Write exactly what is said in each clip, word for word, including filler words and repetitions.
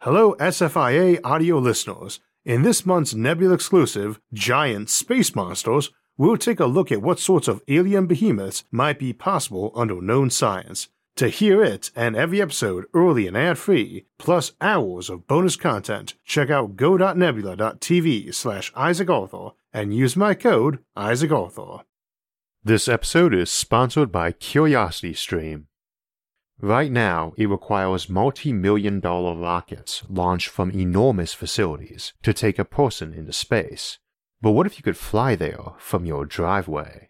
Hello S F I A audio listeners. In this month's Nebula exclusive, Giant Space Monsters, we'll take a look at what sorts of alien behemoths might be possible under known science. To hear it and every episode early and ad-free, plus hours of bonus content, check out go.nebula.tv slash Isaac Arthur and use my code Isaac Arthur. This episode is sponsored by CuriosityStream. Right now, it requires multi-million dollar rockets launched from enormous facilities to take a person into space. But what if you could fly there from your driveway?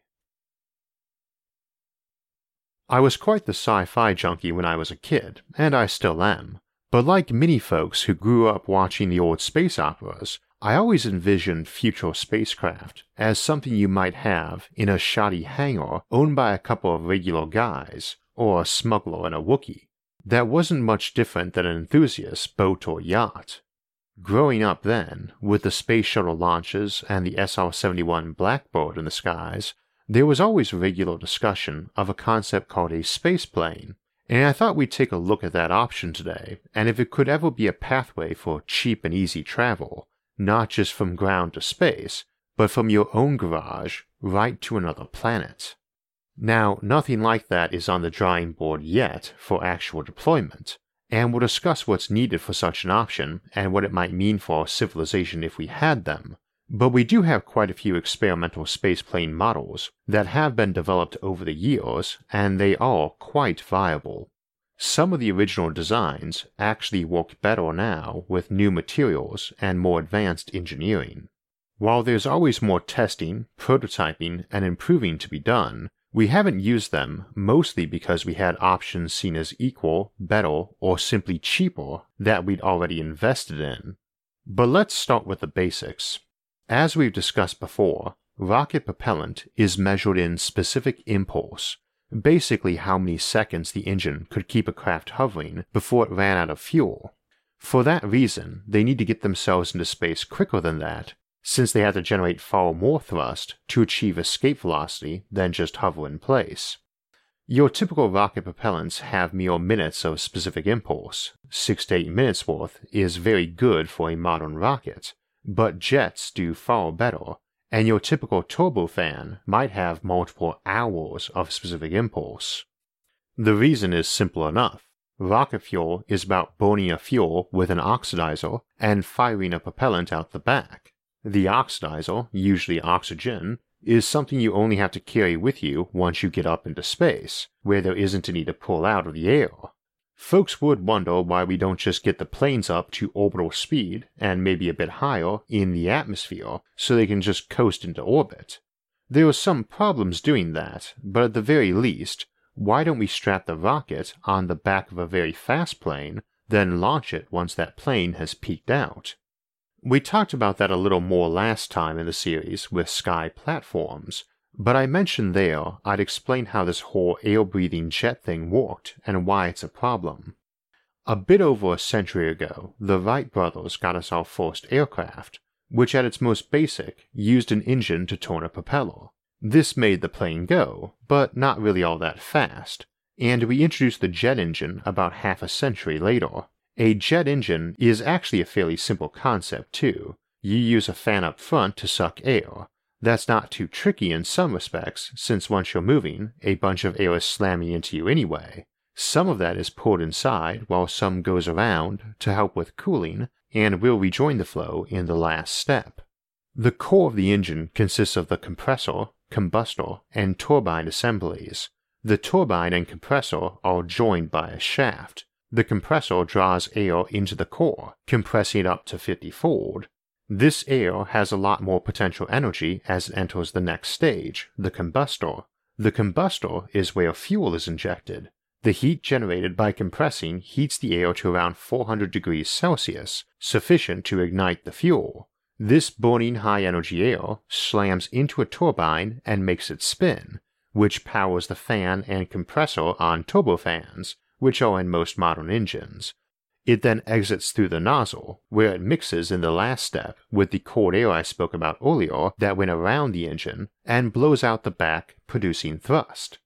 I was quite the sci-fi junkie when I was a kid, and I still am. But like many folks who grew up watching the old space operas, I always envisioned future spacecraft as something you might have in a shoddy hangar owned by a couple of regular guys, or a smuggler and a Wookiee. That wasn't much different than an enthusiast's boat or yacht. Growing up then, with the space shuttle launches and the S R seventy-one Blackbird in the skies, there was always regular discussion of a concept called a spaceplane, and I thought we'd take a look at that option today, and if it could ever be a pathway for cheap and easy travel, not just from ground to space, but from your own garage right to another planet. Now, nothing like that is on the drawing board yet for actual deployment, and we'll discuss what's needed for such an option and what it might mean for our civilization if we had them, but we do have quite a few experimental spaceplane models that have been developed over the years, and they are quite viable. Some of the original designs actually work better now with new materials and more advanced engineering. While there's always more testing, prototyping, and improving to be done, we haven't used them mostly because we had options seen as equal, better, or simply cheaper that we'd already invested in. But let's start with the basics. As we've discussed before, rocket propellant is measured in specific impulse, basically how many seconds the engine could keep a craft hovering before it ran out of fuel. For that reason, they need to get themselves into space quicker than that, since they have to generate far more thrust to achieve escape velocity than just hover in place. Your typical rocket propellants have mere minutes of specific impulse. Six to eight minutes worth is very good for a modern rocket, but jets do far better, and your typical turbofan might have multiple hours of specific impulse. The reason is simple enough. Rocket fuel is about burning a fuel with an oxidizer and firing a propellant out the back. The oxidizer, usually oxygen, is something you only have to carry with you once you get up into space, where there isn't any to pull out of the air. Folks would wonder why we don't just get the planes up to orbital speed, and maybe a bit higher, in the atmosphere, so they can just coast into orbit. There are some problems doing that, but at the very least, why don't we strap the rocket on the back of a very fast plane, then launch it once that plane has peaked out? We talked about that a little more last time in the series with Sky Platforms, but I mentioned there I'd explain how this whole air-breathing jet thing worked and why it's a problem. A bit over a century ago, the Wright brothers got us our first aircraft, which at its most basic used an engine to turn a propeller. This made the plane go, but not really all that fast, and we introduced the jet engine about half a century later. A jet engine is actually a fairly simple concept too. You use a fan up front to suck air. That's not too tricky in some respects, since once you're moving, a bunch of air is slamming into you anyway. Some of that is poured inside while some goes around to help with cooling, and will rejoin the flow in the last step. The core of the engine consists of the compressor, combustor, and turbine assemblies. The turbine and compressor are joined by a shaft. The compressor draws air into the core, compressing it up to fifty-fold. This air has a lot more potential energy as it enters the next stage, the combustor. The combustor is where fuel is injected. The heat generated by compressing heats the air to around four hundred degrees Celsius, sufficient to ignite the fuel. This burning high-energy air slams into a turbine and makes it spin, which powers the fan and compressor on turbofans, which are in most modern engines. It then exits through the nozzle, where it mixes in the last step with the cold air I spoke about earlier that went around the engine, and blows out the back, producing thrust.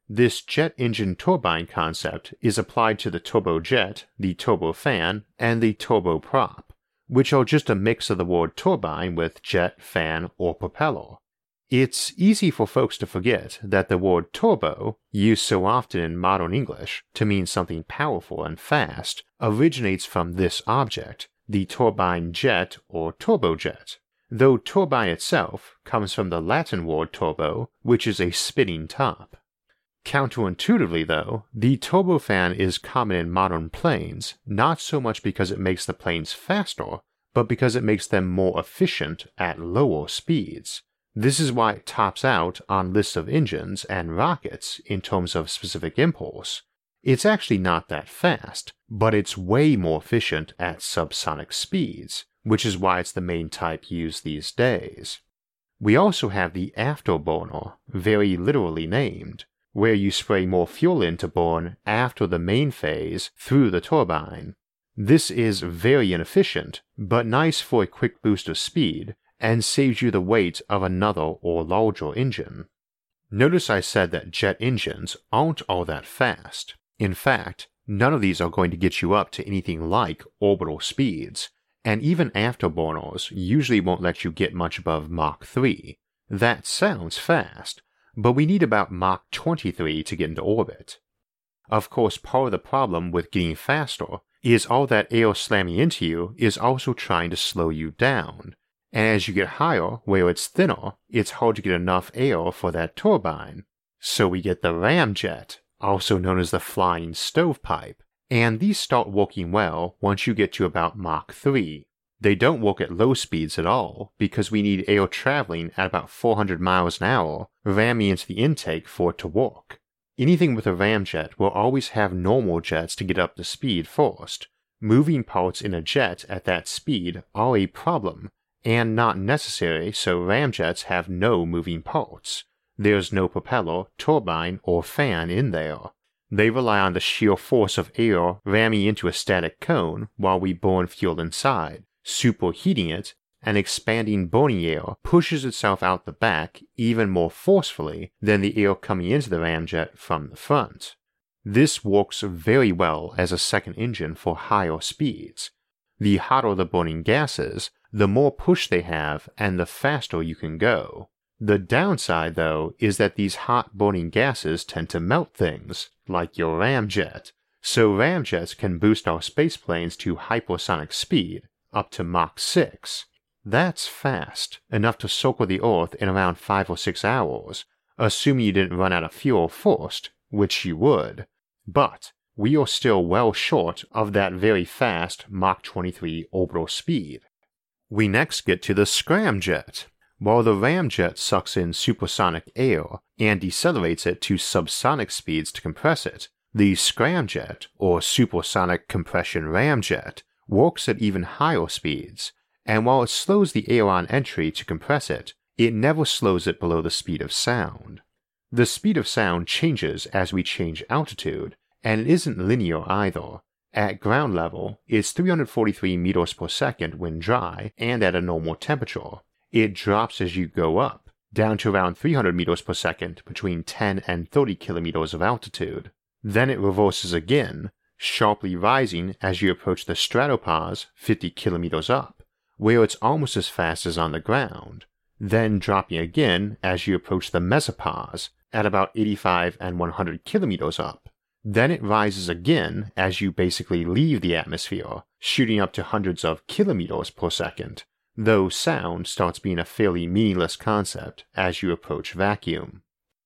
This jet engine turbine concept is applied to the turbojet, the turbofan, and the turboprop, which are just a mix of the word turbine with jet, fan, or propeller. It's easy for folks to forget that the word turbo, used so often in modern English to mean something powerful and fast, originates from this object, the turbine jet or turbojet, though turbine itself comes from the Latin word turbo, which is a spinning top. Counterintuitively, though, the turbofan is common in modern planes, not so much because it makes the planes faster, but because it makes them more efficient at lower speeds. This is why it tops out on lists of engines and rockets in terms of specific impulse. It's actually not that fast, but it's way more efficient at subsonic speeds, which is why it's the main type used these days. We also have the afterburner, very literally named, where you spray more fuel in to burn after the main phase through the turbine. This is very inefficient, but nice for a quick boost of speed, and saves you the weight of another or larger engine. Notice I said that jet engines aren't all that fast. In fact, none of these are going to get you up to anything like orbital speeds, and even afterburners usually won't let you get much above Mach three. That sounds fast, but we need about Mach twenty-three to get into orbit. Of course, part of the problem with getting faster is all that air slamming into you is also trying to slow you down, and as you get higher where it's thinner, it's hard to get enough air for that turbine. So we get the ramjet, also known as the flying stovepipe, and these start working well once you get to about Mach three. They don't work at low speeds at all, because we need air traveling at about four hundred miles an hour ramming into the intake for it to work. Anything with a ramjet will always have normal jets to get up to speed first. Moving parts in a jet at that speed are a problem, and not necessary, so ramjets have no moving parts. There's no propeller, turbine, or fan in there. They rely on the sheer force of air ramming into a static cone while we burn fuel inside, superheating it, and expanding burning air pushes itself out the back even more forcefully than the air coming into the ramjet from the front. This works very well as a second engine for higher speeds. The hotter the burning gases, the more push they have and the faster you can go. The downside, though, is that these hot burning gases tend to melt things, like your ramjet, so ramjets can boost our spaceplanes to hypersonic speed, up to Mach six. That's fast, enough to circle the Earth in around five or six hours, assuming you didn't run out of fuel first, which you would. But we are still well short of that very fast Mach twenty-three orbital speed. We next get to the scramjet. While the ramjet sucks in supersonic air and decelerates it to subsonic speeds to compress it, the scramjet, or supersonic compression ramjet, works at even higher speeds, and while it slows the air on entry to compress it, it never slows it below the speed of sound. The speed of sound changes as we change altitude, and it isn't linear either. At ground level, it's three hundred forty-three meters per second when dry and at a normal temperature. It drops as you go up, down to around three hundred meters per second between ten and thirty kilometers of altitude. Then it reverses again, sharply rising as you approach the stratopause fifty kilometers up, where it's almost as fast as on the ground, then dropping again as you approach the mesopause at about eighty-five and one hundred kilometers up. Then it rises again as you basically leave the atmosphere, shooting up to hundreds of kilometers per second, though sound starts being a fairly meaningless concept as you approach vacuum.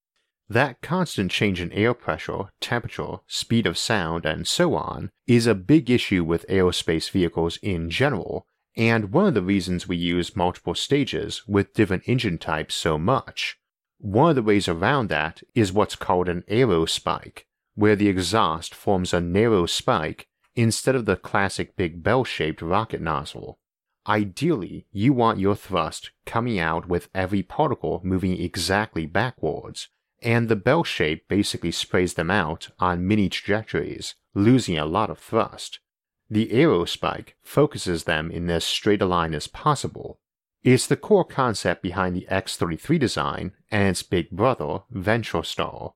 That constant change in air pressure, temperature, speed of sound, and so on is a big issue with aerospace vehicles in general, and one of the reasons we use multiple stages with different engine types so much. One of the ways around that is what's called an aerospike, where the exhaust forms a narrow spike instead of the classic big bell-shaped rocket nozzle. Ideally, you want your thrust coming out with every particle moving exactly backwards, and the bell shape basically sprays them out on mini trajectories, losing a lot of thrust. The aerospike focuses them in as straight a line as possible. It's the core concept behind the X thirty-three design and its big brother, VentureStar.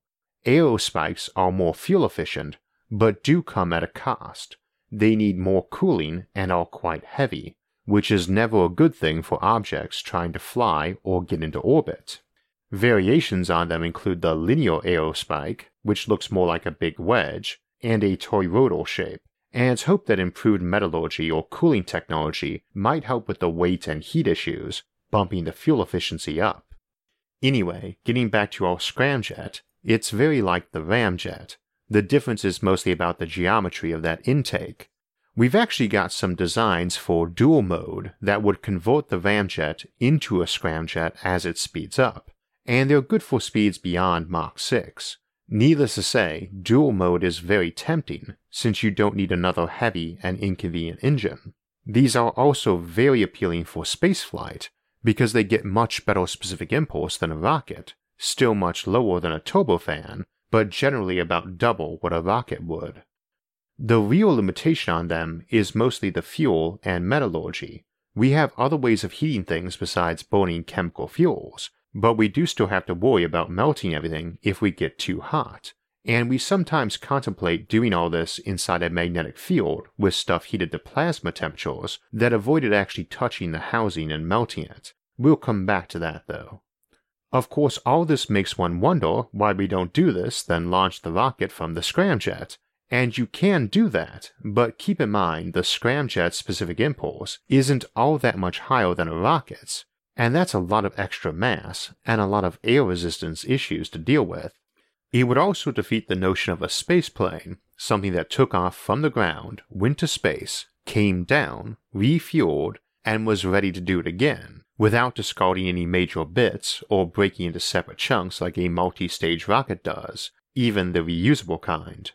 Aerospikes are more fuel efficient, but do come at a cost. They need more cooling and are quite heavy, which is never a good thing for objects trying to fly or get into orbit. Variations on them include the linear aerospike, which looks more like a big wedge, and a toroidal shape, and it's hoped that improved metallurgy or cooling technology might help with the weight and heat issues, bumping the fuel efficiency up. Anyway, getting back to our scramjet, it's very like the ramjet. The difference is mostly about the geometry of that intake. We've actually got some designs for dual mode that would convert the ramjet into a scramjet as it speeds up, and they're good for speeds beyond Mach six. Needless to say, dual mode is very tempting since you don't need another heavy and inconvenient engine. These are also very appealing for spaceflight because they get much better specific impulse than a rocket, still much lower than a turbofan, but generally about double what a rocket would. The real limitation on them is mostly the fuel and metallurgy. We have other ways of heating things besides burning chemical fuels, but we do still have to worry about melting everything if we get too hot, and we sometimes contemplate doing all this inside a magnetic field with stuff heated to plasma temperatures that avoided actually touching the housing and melting it. We'll come back to that though. Of course, all this makes one wonder why we don't do this then launch the rocket from the scramjet. And you can do that, but keep in mind the scramjet's specific impulse isn't all that much higher than a rocket's, and that's a lot of extra mass and a lot of air resistance issues to deal with. It would also defeat the notion of a spaceplane, something that took off from the ground, went to space, came down, refueled, and was ready to do it again, without discarding any major bits or breaking into separate chunks like a multi-stage rocket does, even the reusable kind.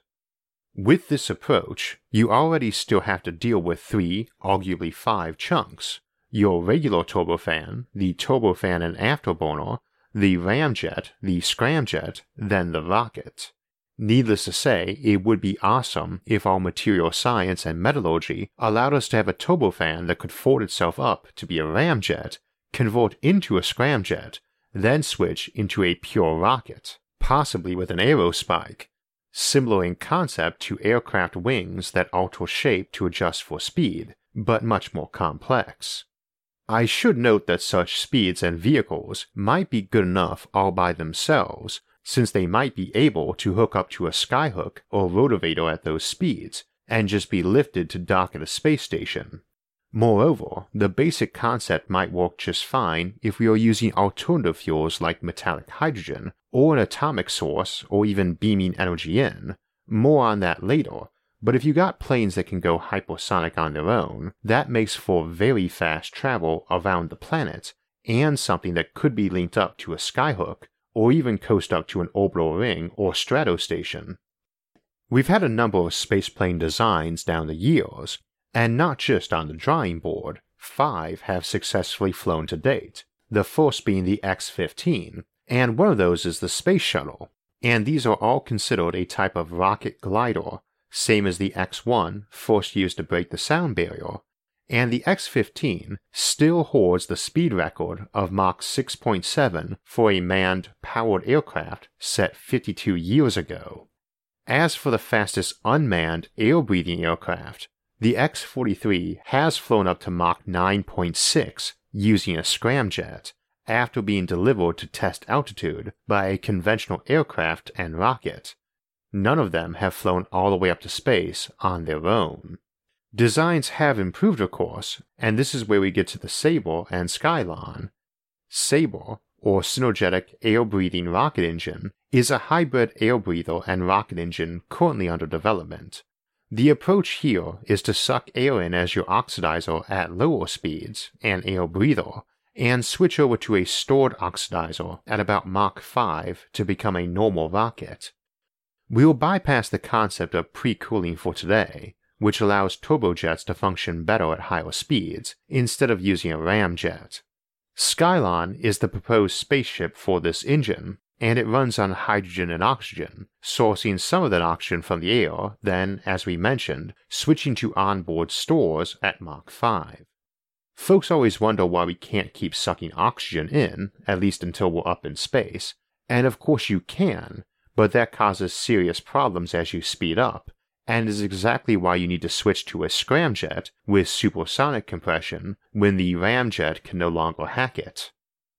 With this approach, you already still have to deal with three, arguably five chunks: your regular turbofan, the turbofan and afterburner, the ramjet, the scramjet, then the rocket. Needless to say, it would be awesome if our material science and metallurgy allowed us to have a turbofan that could fold itself up to be a ramjet, convert into a scramjet, then switch into a pure rocket, possibly with an aerospike, similar in concept to aircraft wings that alter shape to adjust for speed, but much more complex. I should note that such speeds and vehicles might be good enough all by themselves, since they might be able to hook up to a skyhook or rotovator at those speeds, and just be lifted to dock at a space station. Moreover, the basic concept might work just fine if we are using alternative fuels like metallic hydrogen, or an atomic source, or even beaming energy in. More on that later, but if you got planes that can go hypersonic on their own, that makes for very fast travel around the planet, and something that could be linked up to a skyhook, or even coast up to an orbital ring or stratostation. We've had a number of spaceplane designs down the years, and not just on the drawing board. Five have successfully flown to date, the first being the X fifteen, and one of those is the Space Shuttle, and these are all considered a type of rocket glider, same as the X one, first used to break the sound barrier, and the X fifteen still holds the speed record of Mach six point seven for a manned, powered aircraft set fifty-two years ago. As for the fastest unmanned, air-breathing aircraft, the X forty-three has flown up to Mach nine point six using a scramjet, after being delivered to test altitude by a conventional aircraft and rocket. None of them have flown all the way up to space on their own. Designs have improved, of course, and this is where we get to the Sabre and Skylon. Sabre, or Synergetic Air-Breathing Rocket Engine, is a hybrid air breather and rocket engine currently under development. The approach here is to suck air in as your oxidizer at lower speeds, an air breather, and switch over to a stored oxidizer at about Mach five to become a normal rocket. We'll bypass the concept of pre-cooling for today, which allows turbojets to function better at higher speeds, instead of using a ramjet. Skylon is the proposed spaceship for this engine, and it runs on hydrogen and oxygen, sourcing some of that oxygen from the air, then, as we mentioned, switching to onboard stores at Mach five. Folks always wonder why we can't keep sucking oxygen in, at least until we're up in space, and of course you can, but that causes serious problems as you speed up, and is exactly why you need to switch to a scramjet with supersonic compression when the ramjet can no longer hack it.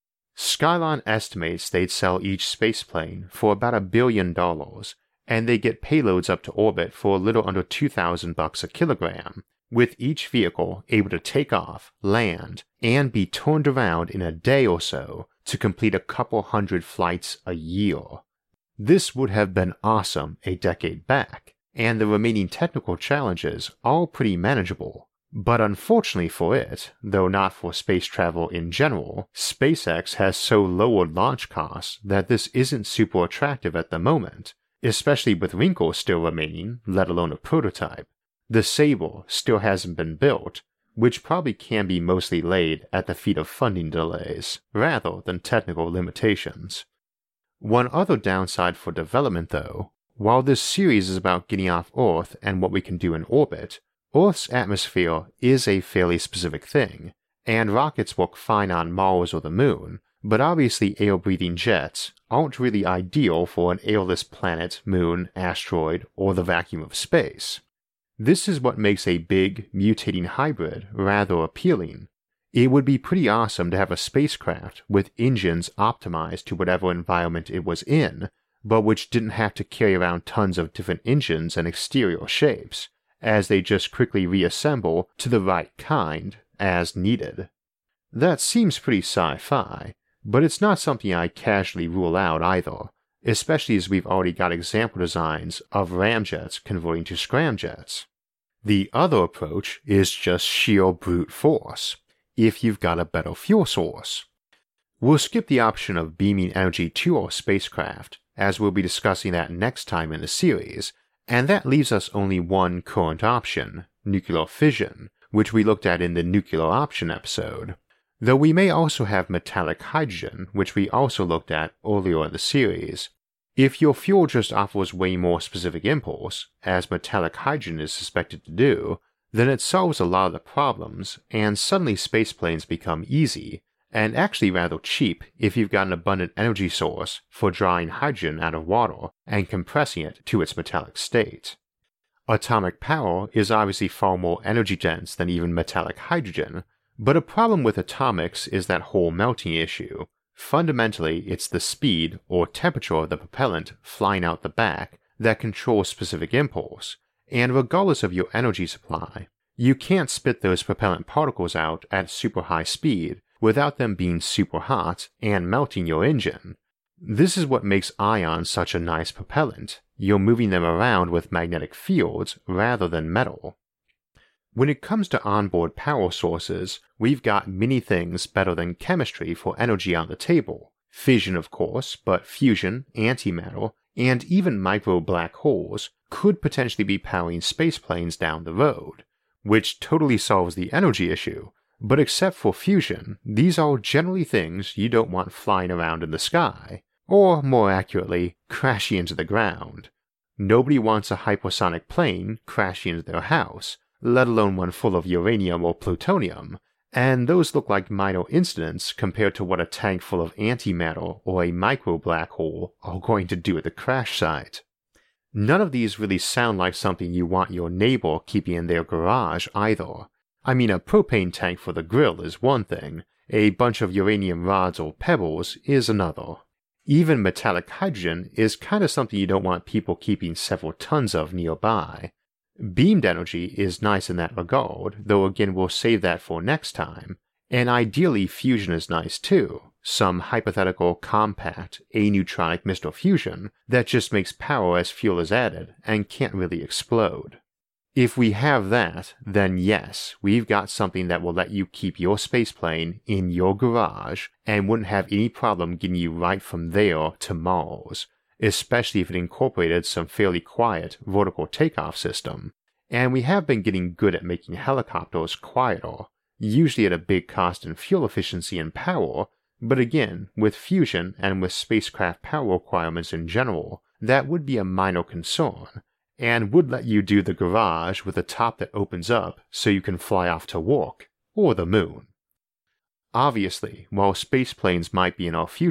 Skylon estimates they'd sell each spaceplane for about a billion dollars, and they get payloads up to orbit for a little under two thousand bucks a kilogram, with each vehicle able to take off, land, and be turned around in a day or so to complete a couple hundred flights a year. This would have been awesome a decade back, and the remaining technical challenges are pretty manageable. But unfortunately for it, though not for space travel in general, SpaceX has so lowered launch costs that this isn't super attractive at the moment, especially with wrinkles still remaining, let alone a prototype. The Sable still hasn't been built, which probably can be mostly laid at the feet of funding delays, rather than technical limitations. One other downside for development though, while this series is about getting off Earth and what we can do in orbit, Earth's atmosphere is a fairly specific thing, and rockets work fine on Mars or the Moon, but obviously air-breathing jets aren't really ideal for an airless planet, moon, asteroid, or the vacuum of space. This is what makes a big, mutating hybrid rather appealing. It would be pretty awesome to have a spacecraft with engines optimized to whatever environment it was in, but which didn't have to carry around tons of different engines and exterior shapes, as they just quickly reassemble to the right kind as needed. That seems pretty sci-fi, but it's not something I casually rule out either, especially as we've already got example designs of ramjets converting to scramjets. The other approach is just sheer brute force, if you've got a better fuel source. We'll skip the option of beaming energy to our spacecraft, as we'll be discussing that next time in the series, and that leaves us only one current option, nuclear fission, which we looked at in the nuclear option episode. Though we may also have metallic hydrogen, which we also looked at earlier in the series. If your fuel just offers way more specific impulse, as metallic hydrogen is suspected to do, then it solves a lot of the problems, and suddenly spaceplanes become easy, and actually rather cheap if you've got an abundant energy source for drawing hydrogen out of water and compressing it to its metallic state. Atomic power is obviously far more energy dense than even metallic hydrogen, but a problem with atomics is that whole melting issue. Fundamentally, it's the speed or temperature of the propellant flying out the back that controls specific impulse, and regardless of your energy supply, you can't spit those propellant particles out at super high speed without them being super hot and melting your engine. This is what makes ions such a nice propellant. You're moving them around with magnetic fields rather than metal. When it comes to onboard power sources, we've got many things better than chemistry for energy on the table. Fission, of course, but fusion, antimatter, and even micro black holes could potentially be powering spaceplanes down the road, which totally solves the energy issue. But except for fusion, these are generally things you don't want flying around in the sky, or more accurately, crashing into the ground. Nobody wants a hypersonic plane crashing into their house, let alone one full of uranium or plutonium, and those look like minor incidents compared to what a tank full of antimatter or a micro black hole are going to do at the crash site. None of these really sound like something you want your neighbor keeping in their garage either. I mean, a propane tank for the grill is one thing, a bunch of uranium rods or pebbles is another. Even metallic hydrogen is kind of something you don't want people keeping several tons of nearby. Beamed energy is nice in that regard, though again we'll save that for next time, and ideally fusion is nice too, some hypothetical compact aneutronic Mister Fusion that just makes power as fuel is added and can't really explode. If we have that, then yes, we've got something that will let you keep your spaceplane in your garage and wouldn't have any problem getting you right from there to Mars, especially if it incorporated some fairly quiet vertical takeoff system. And we have been getting good at making helicopters quieter, usually at a big cost in fuel efficiency and power, but again, with fusion and with spacecraft power requirements in general, that would be a minor concern, and would let you do the garage with a top that opens up so you can fly off to work, or the moon. Obviously, while spaceplanes might be in our future,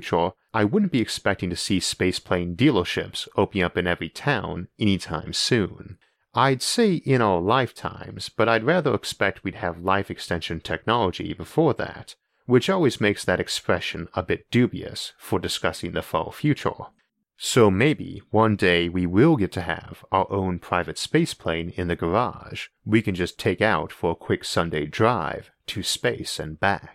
I wouldn't be expecting to see spaceplane dealerships opening up in every town anytime soon. I'd say in our lifetimes, but I'd rather expect we'd have life extension technology before that, which always makes that expression a bit dubious for discussing the far future. So maybe one day we will get to have our own private spaceplane in the garage we can just take out for a quick Sunday drive to space and back.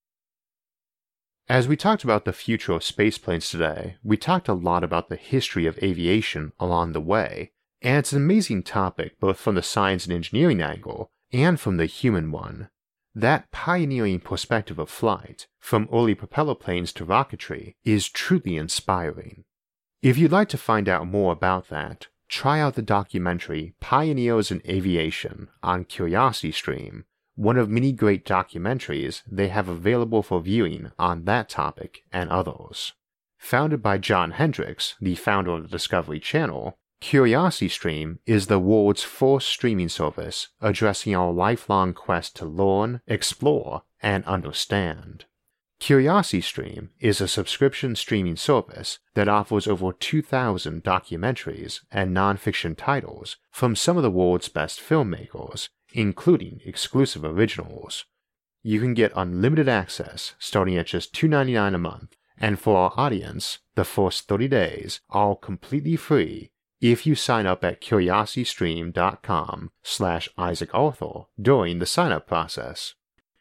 As we talked about the future of spaceplanes today, we talked a lot about the history of aviation along the way, and it's an amazing topic both from the science and engineering angle and from the human one. That pioneering perspective of flight, from early propeller planes to rocketry, is truly inspiring. If you'd like to find out more about that, try out the documentary Pioneers in Aviation on CuriosityStream, one of many great documentaries they have available for viewing on that topic and others. Founded by John Hendricks, the founder of the Discovery Channel, CuriosityStream is the world's first streaming service addressing our lifelong quest to learn, explore, and understand. CuriosityStream is a subscription streaming service that offers over two thousand documentaries and non-fiction titles from some of the world's best filmmakers, including exclusive originals. You can get unlimited access starting at just two dollars and ninety-nine cents a month, and for our audience, the first thirty days are completely free if you sign up at curiositystream.com slash Isaac Arthur during the sign-up process.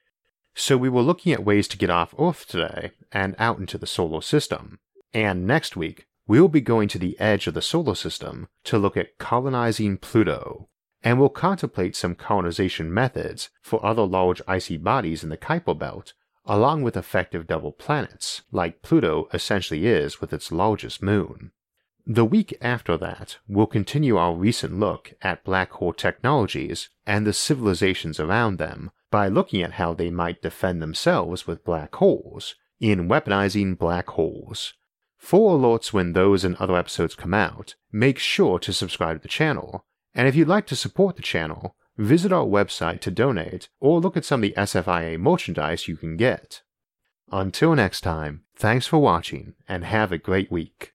So we were looking at ways to get off Earth today and out into the solar system, and next week we'll be going to the edge of the solar system to look at colonizing Pluto, and we'll contemplate some colonization methods for other large icy bodies in the Kuiper Belt, along with effective double planets, like Pluto essentially is with its largest moon. The week after that, we'll continue our recent look at black hole technologies and the civilizations around them by looking at how they might defend themselves with black holes in Weaponizing Black Holes. For alerts when those and other episodes come out, make sure to subscribe to the channel, and if you'd like to support the channel, visit our website to donate or look at some of the S F I A merchandise you can get. Until next time, thanks for watching and have a great week.